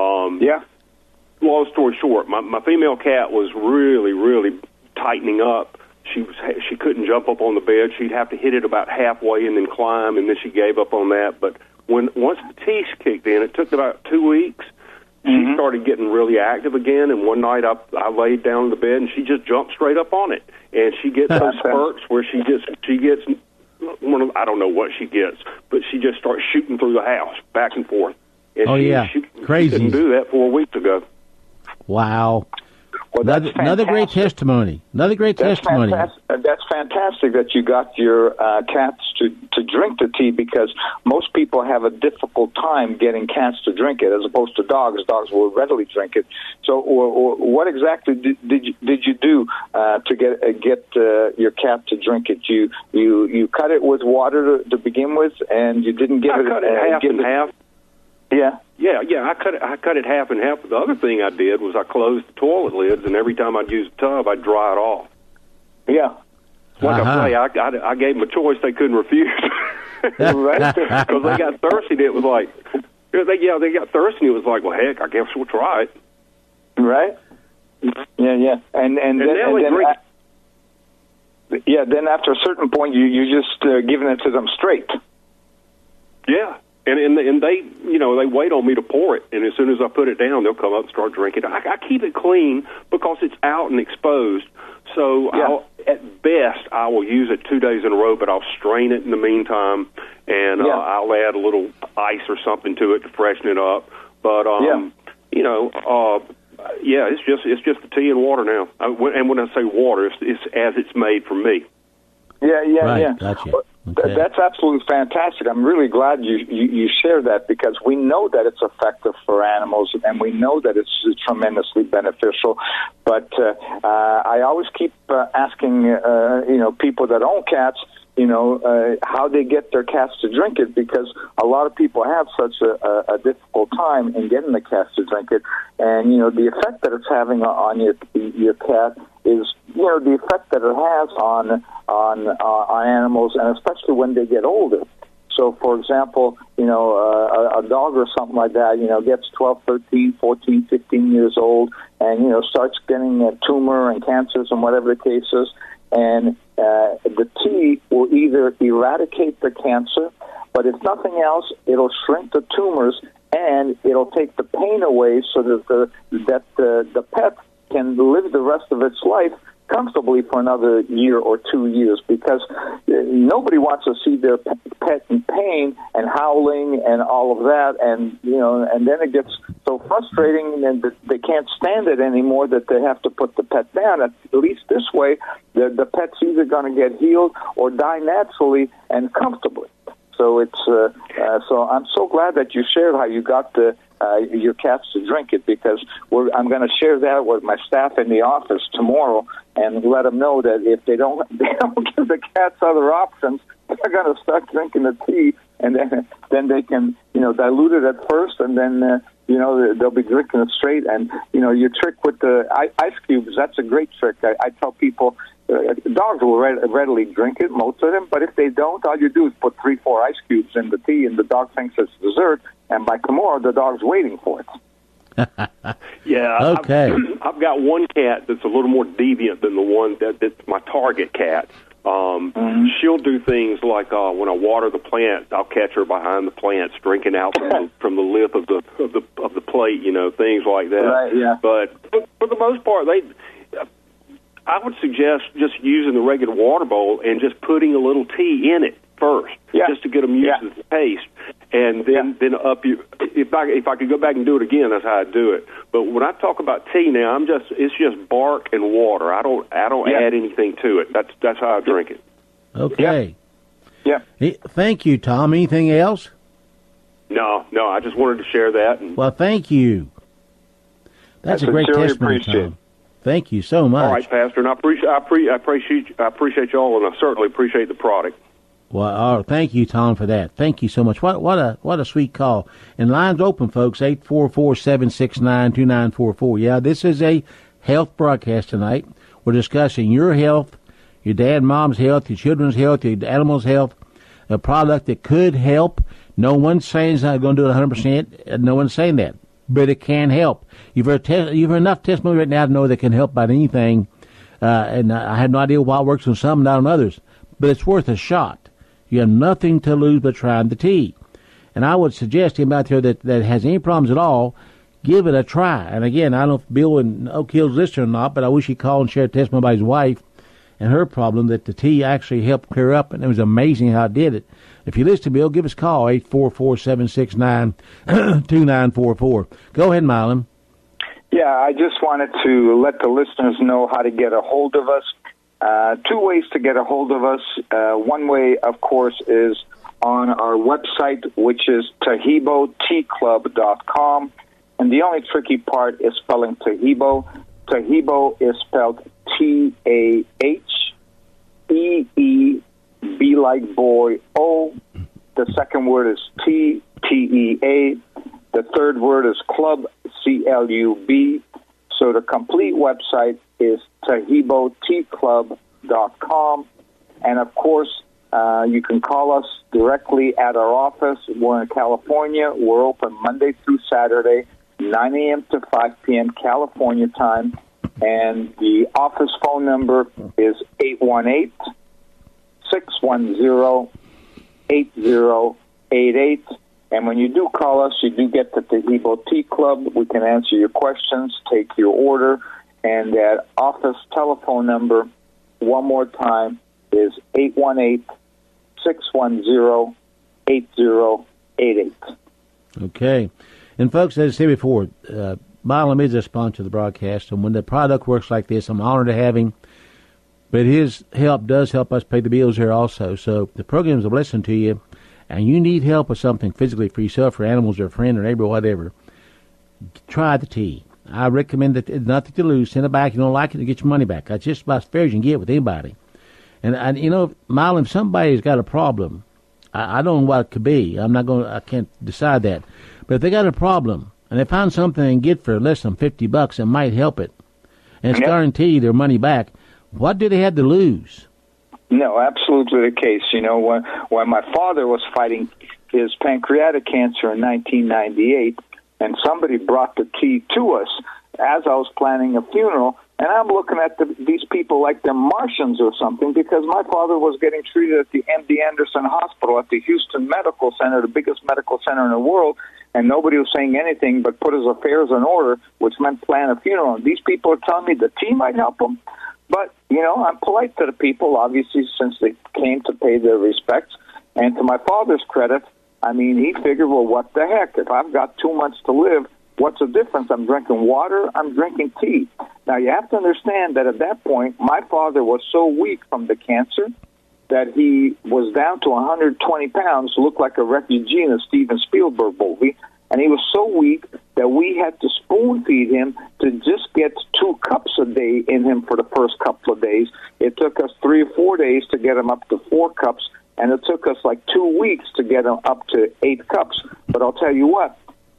Long story short, my female cat was really, really tightening up. She couldn't jump up on the bed. She'd have to hit it about halfway and then climb, and then she gave up on that. But once the teeth kicked in, it took about 2 weeks. She started getting really active again, and one night I laid down in the bed, and she just jumped straight up on it. And she gets those spurts where she gets I don't know what she gets, but she just starts shooting through the house, back and forth. And crazy. She didn't do that 4 weeks ago. Wow. Well, another great testimony. Another great testimony. That's fantastic that you got your cats to drink the tea, because most people have a difficult time getting cats to drink it, as opposed to dogs. Dogs will readily drink it. So, or what exactly did you do to get your cat to drink it? You cut it with water to begin with, and you didn't give it. I cut it half and half. Yeah. I cut it half and half. The other thing I did was I closed the toilet lids, and every time I'd use the tub, I'd dry it off. Yeah. Like I say, I gave them a choice they couldn't refuse. Right? Because they got thirsty. It was like, they got thirsty. It was like, well, heck, I guess we'll try it. Right. Yeah. And then drink. Then after a certain point, you just giving it to them straight. Yeah. And they, they wait on me to pour it, and as soon as I put it down, they'll come up and start drinking. I keep it clean because it's out and exposed. So at best, I will use it 2 days in a row, but I'll strain it in the meantime, and I'll add a little ice or something to it to freshen it up. But it's just the tea and water now. And when I say water, it's as it's made for me. Yeah. Gotcha. Okay. That's absolutely fantastic. I'm really glad you shared that, because we know that it's effective for animals, and we know that it's tremendously beneficial. But I always keep asking, people that own cats, how they get their cats to drink it, because a lot of people have such a difficult time in getting the cats to drink it. And, the effect that it's having on your cat is, the effect that it has on animals, and especially when they get older. So, for example, a dog or something like that, gets 12, 13, 14, 15 years old, and, starts getting a tumor and cancers and whatever the case is. And the tea will either eradicate the cancer, but if nothing else, it'll shrink the tumors, and it'll take the pain away, so that the pet can live the rest of its life comfortably for another year or 2 years, because nobody wants to see their pet in pain and howling and all of that, and then it gets so frustrating and they can't stand it anymore that they have to put the pet down. At least this way, the pet's either going to get healed or die naturally and comfortably. So it's so I'm so glad that you shared how you got your cats to drink it, because I'm going to share that with my staff in the office tomorrow and let them know that if they don't give the cats other options, they're going to start drinking the tea, and then they can dilute it at first, and then they'll be drinking it straight. And, your trick with the ice cubes, that's a great trick. I tell people, dogs will readily drink it, most of them, but if they don't, all you do is put 3-4 ice cubes in the tea, and the dog thinks it's dessert, and by tomorrow, the dog's waiting for it. Yeah. Okay. I've got one cat that's a little more deviant than the one that's my target cat. She'll do things like when I water the plants, I'll catch her behind the plants drinking out from the lip of the plate, things like that. Right, yeah. But for the most part, I would suggest just using the regular water bowl and just putting a little tea in it first, just to get them used to the taste, and then up you. If I could go back and do it again, that's how I do it. But when I talk about tea now, it's just bark and water. I don't add anything to it. That's how I drink it. Okay. Yeah. Thank you, Tom. Anything else? No. I just wanted to share that. Well, thank you. That's a great testimony, Tom. Thank you so much. All right, Pastor, and I appreciate y'all, and I certainly appreciate the product. Well, thank you, Tom, for that. Thank you so much. What a sweet call. And lines open, folks, 844-769-2944. Yeah, this is a health broadcast tonight. We're discussing your health, your dad and mom's health, your children's health, your animal's health, a product that could help. No one's saying it's not going to do it 100%. No one's saying that. But it can help. You've heard enough testimony right now to know that it can help about anything. And I have no idea why it works on some, not on others. But it's worth a shot. You have nothing to lose but trying the tea. And I would suggest him out there that has any problems at all, give it a try. And again, I don't know if Bill in Oak Hill's listening or not, but I wish he'd call and share a testimony about his wife and her problem that the tea actually helped clear up. And it was amazing how it did it. If you listen to Bill, give us a call, 844-769-2944. Go ahead, Mylon. Yeah, I just wanted to let the listeners know how to get a hold of us. Two ways to get a hold of us. One way, of course, is on our website, which is TaheeboTeaClub.com. And the only tricky part is spelling Taheebo. Taheebo is spelled T-A-H-E-E, B like boy, O. The second word is T-T-E-A. The third word is club, C-L-U-B. So the complete website is TaheeboTeaClub.com. And, of course, you can call us directly at our office. We're in California. We're open Monday through Saturday, 9 a.m. to 5 p.m. California time. And the office phone number is 818-610-8088. And when you do call us, you do get the Taheebo Tea Club. We can answer your questions, take your order. And that office telephone number, one more time, is 818-610-8088. Okay. And, folks, as I said before, Mylon is a sponsor of the broadcast. And when the product works like this, I'm honored to have him. But his help does help us pay the bills here also. So the program is a blessing to you. And you need help with something physically for yourself, or animals, or a friend, or neighbor, or whatever, try the tea. I recommend that it's nothing to lose. Send it back. You don't like it, you get your money back. That's just about as fair as you can get with anybody. And Mylon, if somebody's got a problem, I don't know what it could be. I can't decide that. But if they got a problem and they found something they can get for less than $50, it might help it. And it's guaranteed their money back. What do they have to lose? No, absolutely the case. When my father was fighting his pancreatic cancer in 1998, and somebody brought the tea to us as I was planning a funeral, and I'm looking at these people like they're Martians or something, because my father was getting treated at the MD Anderson Hospital at the Houston Medical Center, the biggest medical center in the world, and nobody was saying anything but put his affairs in order, which meant plan a funeral. And these people are telling me the tea might help them. But, I'm polite to the people, obviously, since they came to pay their respects. And to my father's credit, he figured, well, what the heck? If I've got 2 months to live, what's the difference? I'm drinking water, I'm drinking tea. Now, you have to understand that at that point, my father was so weak from the cancer that he was down to 120 pounds, looked like a refugee in a Steven Spielberg movie. And he was so weak that we had to spoon feed him to just get 2 cups a day in him for the first couple of days. It took us 3 or 4 days to get him up to 4 cups, and it took us like 2 weeks to get him up to 8 cups. But I'll tell you what,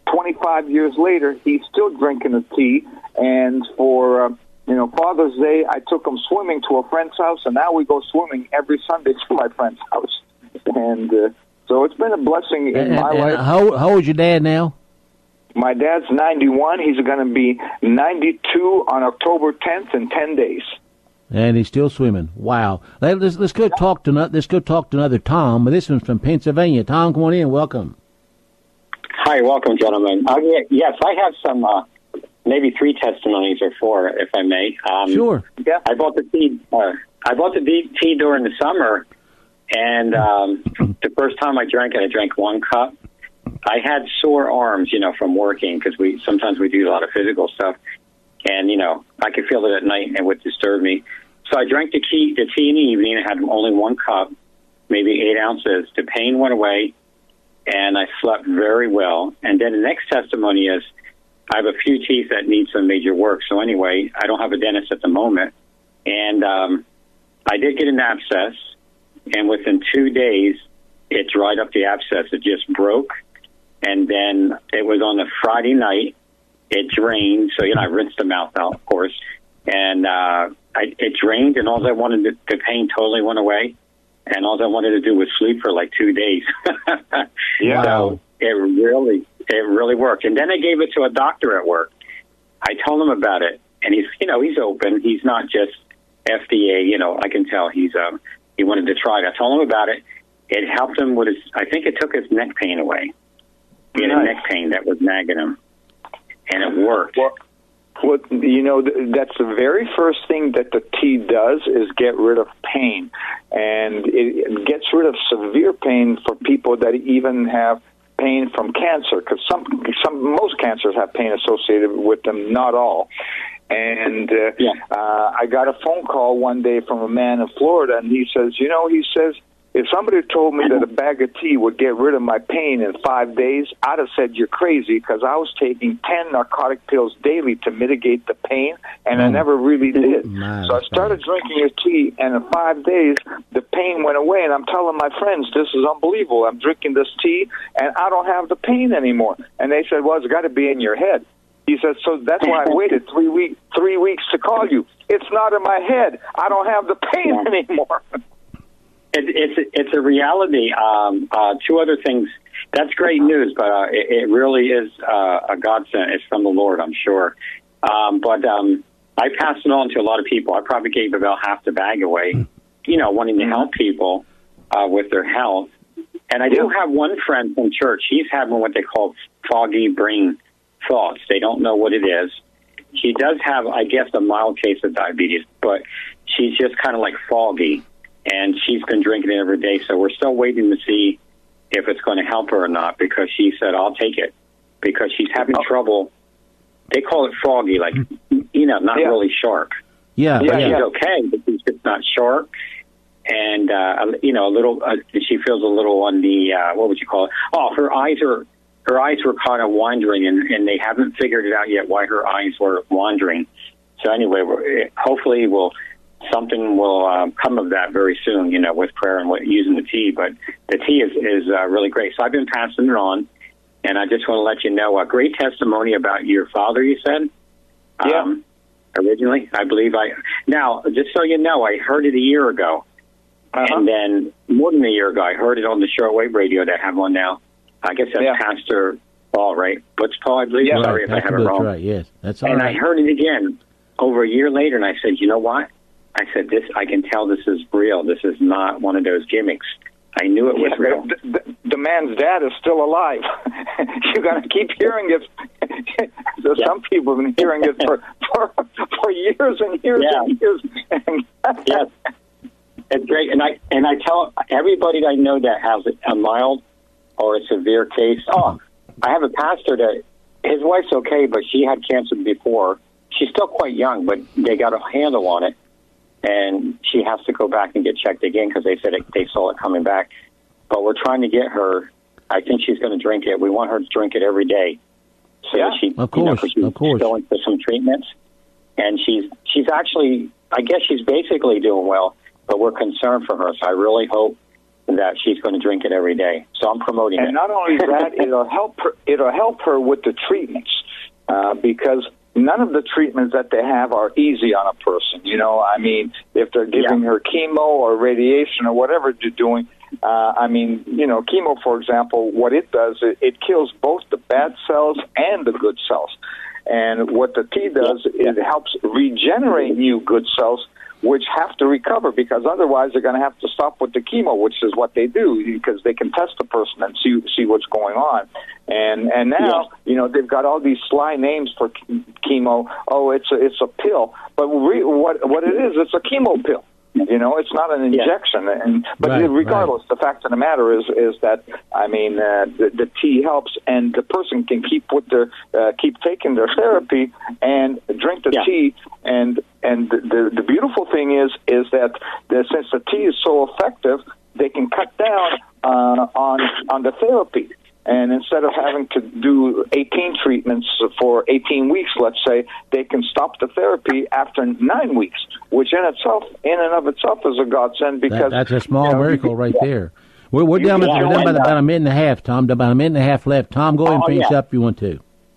25 years later, he's still drinking the tea. And for Father's Day, I took him swimming to a friend's house, and now we go swimming every Sunday to my friend's house. And so it's been a blessing in my life. How old's your dad now? My dad's 91. He's going to be 92 on October 10th in 10 days. And he's still swimming. Wow. Let's go talk to another Tom. This one's from Pennsylvania. Tom, come on in. Welcome. Hi, welcome, gentlemen. Yes, I have some, maybe 3 testimonies or 4, if I may. Sure. Yeah. I bought the tea. I bought the tea during the summer, and the first time I drank it, I drank 1 cup. I had sore arms, from working because sometimes we do a lot of physical stuff, and I could feel it at night and it would disturb me. So I drank the tea in the evening. I had only 1 cup, maybe 8 ounces. The pain went away, and I slept very well. And then the next testimony is I have a few teeth that need some major work. So anyway, I don't have a dentist at the moment. And I did get an abscess, and within 2 days, it dried up the abscess. It just broke. And then it was on a Friday night. It drained. So, I rinsed the mouth out, of course. And it drained, and all I wanted, the pain totally went away. And all I wanted to do was sleep for like 2 days. Yeah. So it really worked. And then I gave it to a doctor at work. I told him about it, and he's open. He's not just FDA. I can tell he wanted to try it. I told him about it. It helped him with I think it took his neck pain away. He had a neck pain that was nagging him, and it worked. Well, that's the very first thing that the tea does is get rid of pain. And it gets rid of severe pain for people that even have pain from cancer, because most cancers have pain associated with them, not all. And I got a phone call one day from a man in Florida, and he says, if somebody told me that a bag of tea would get rid of my pain in 5 days, I'd have said you're crazy, because I was taking 10 narcotic pills daily to mitigate the pain, and I never really did. So I started drinking your tea, and in 5 days, the pain went away, and I'm telling my friends, this is unbelievable. I'm drinking this tea, and I don't have the pain anymore. And they said, well, it's got to be in your head. He said, so that's why I waited 3 weeks to call you. It's not in my head. I don't have the pain anymore. It's a reality. 2 other things. That's great news, but it really is a godsend. It's from the Lord, I'm sure. But I passed it on to a lot of people. I probably gave about half the bag away, wanting to help people with their health. And I do have one friend from church. He's having what they call foggy brain thoughts. They don't know what it is. She does have, I guess, a mild case of diabetes, but she's just kind of like foggy. And she's been drinking it every day, so we're still waiting to see if it's going to help her or not, because she said, I'll take it, because she's having trouble. They call it foggy, like, not really sharp. Yeah. But she's okay, but she's just not sharp. And, a little, she feels a little on the, what would you call it? Oh, her eyes were kind of wandering, and they haven't figured it out yet why her eyes were wandering. So anyway, hopefully something will come of that very soon, with prayer and using the tea. But the tea is really great. So I've been passing it on, and I just want to let you know a great testimony about your father, you said? Yeah. Originally, I believe now, just so you know, I heard it a year ago. And then more than a year ago, I heard it on the shortwave radio that I have on now. I guess that's Pastor Paul, right? Butch Paul, I believe. Yeah, sorry if I have it wrong. That's right, yes. That's all and right. I heard it again over a year later, and I said, you know what? I said, I can tell this is real. This is not one of those gimmicks. I knew it was real. The man's dad is still alive. You got to keep hearing it. Some people have been hearing it for years and years and years. Yes, it's great. And I tell everybody that I know that has a mild or a severe case. Oh, I have a pastor that his wife's okay, but she had cancer before. She's still quite young, but they got a handle on it. And she has to go back and get checked again because they said they saw it coming back. But we're trying to get her. I think she's going to drink it. We want her to drink it every day. So that she, of course, she's going for some treatments. And she's actually, I guess she's basically doing well, but we're concerned for her. So I really hope that she's going to drink it every day. So I'm promoting it. And not only that, it'll help her with the treatments because none of the treatments that they have are easy on a person. You know, I mean, if they're giving her chemo or radiation or whatever they're doing, I mean, you know, chemo, for example, what it does, it kills both the bad cells and the good cells. And what the tea does, it helps regenerate new good cells, which have to recover, because otherwise they're going to have to stop with the chemo, which is what they do, because they can test the person and see what's going on. And now, you know, they've got all these sly names for chemo. Oh, it's a pill. But what it is, it's a chemo pill. You know, it's not an injection. But regardless, the fact of the matter is that, I mean, the tea helps, and the person can keep taking their therapy and drink the tea. And the beautiful thing is that since the tea is so effective, they can cut down on the therapy. And instead of having to do 18 treatments for 18 weeks, let's say, they can stop the therapy after 9 weeks, which in and of itself is a godsend, because that's a small miracle right there. We're down about a minute and a half, Tom. About a minute and a half left. Tom, go ahead and finish up if you want to.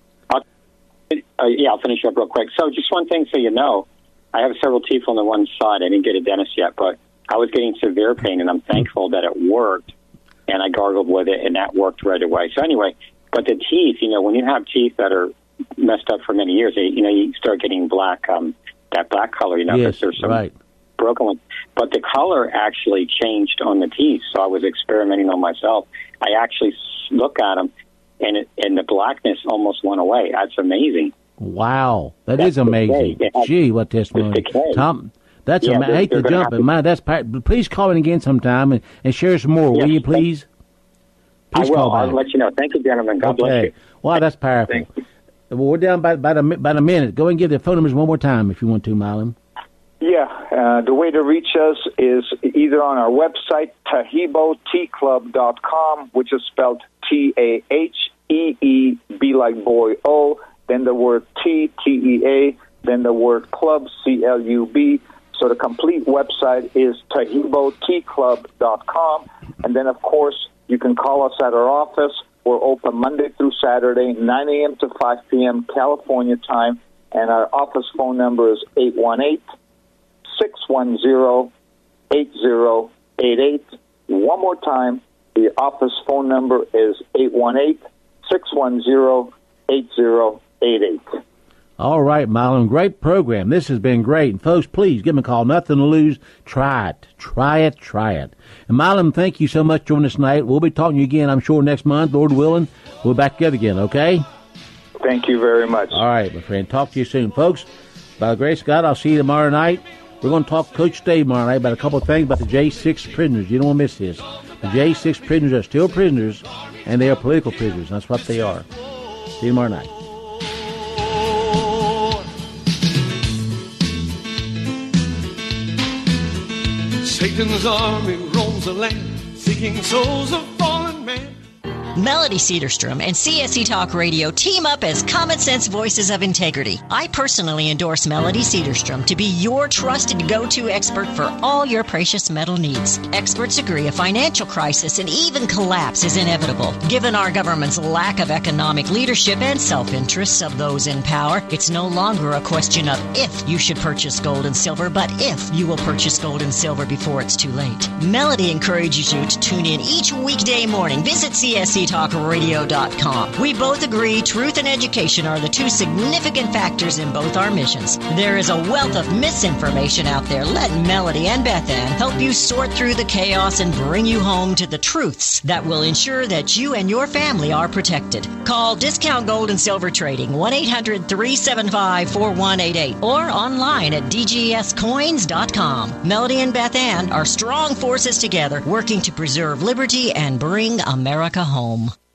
I'll finish up real quick. So just one thing so you know, I have several teeth on the one side. I didn't get a dentist yet, but I was getting severe pain, and I'm thankful that it worked. And I gargled with it, and that worked right away. So anyway, but the teeth, you know, when you have teeth that are messed up for many years, you start getting black, that black color, you know, because there's some broken ones. But the color actually changed on the teeth, so I was experimenting on myself. I actually look at them, and the blackness almost went away. That's amazing. Wow, that's is amazing. Gee, what testimony. Tom, that's I hate to jump, but please call in again sometime and share some more, will you, please? I will. I'll let you know. Thank you, gentlemen. God bless you. Wow, that's powerful. Well, we're down about a minute. Go and give the phone numbers one more time if you want to, Milam. Yeah, the way to reach us is either on our website, TaheeboTeaClub.com, which is spelled TAHEE, B like boy, O, then the word T, TEA, then the word club, CLUB. So the complete website is TaheeboTeaClub.com. And then, of course, you can call us at our office. We're open Monday through Saturday, 9 a.m. to 5 p.m. California time. And our office phone number is 818-610-8088. One more time, the office phone number is 818-610-8088. All right, Milam, great program. This has been great. And folks, please give me a call. Nothing to lose. Try it. Try it. Try it. And Milam, thank you so much for joining us tonight. We'll be talking to you again, I'm sure, next month, Lord willing. We'll be back together again, okay? Thank you very much. All right, my friend. Talk to you soon. Folks, by the grace of God, I'll see you tomorrow night. We're going to talk to Coach Dave tomorrow night about a couple of things about the J6 prisoners. You don't want to miss this. The J6 prisoners are still prisoners, and they are political prisoners. That's what they are. See you tomorrow night. Satan's army roams the land, seeking souls of fallen men. Melody Cedarstrom and CSC Talk Radio team up as common sense voices of integrity. I personally endorse Melody Cedarstrom to be your trusted go-to expert for all your precious metal needs. Experts agree a financial crisis and even collapse is inevitable. Given our government's lack of economic leadership and self-interests of those in power, it's no longer a question of if you should purchase gold and silver, but if you will purchase gold and silver before it's too late. Melody encourages you to tune in each weekday morning. Visit CSCTalkRadio.com. We both agree truth and education are the two significant factors in both our missions. There is a wealth of misinformation out there. Let Melody and Beth Ann help you sort through the chaos and bring you home to the truths that will ensure that you and your family are protected. Call Discount Gold and Silver Trading 1-800-375-4188 or online at dgscoins.com. Melody and Beth Ann are strong forces together working to preserve liberty and bring America home.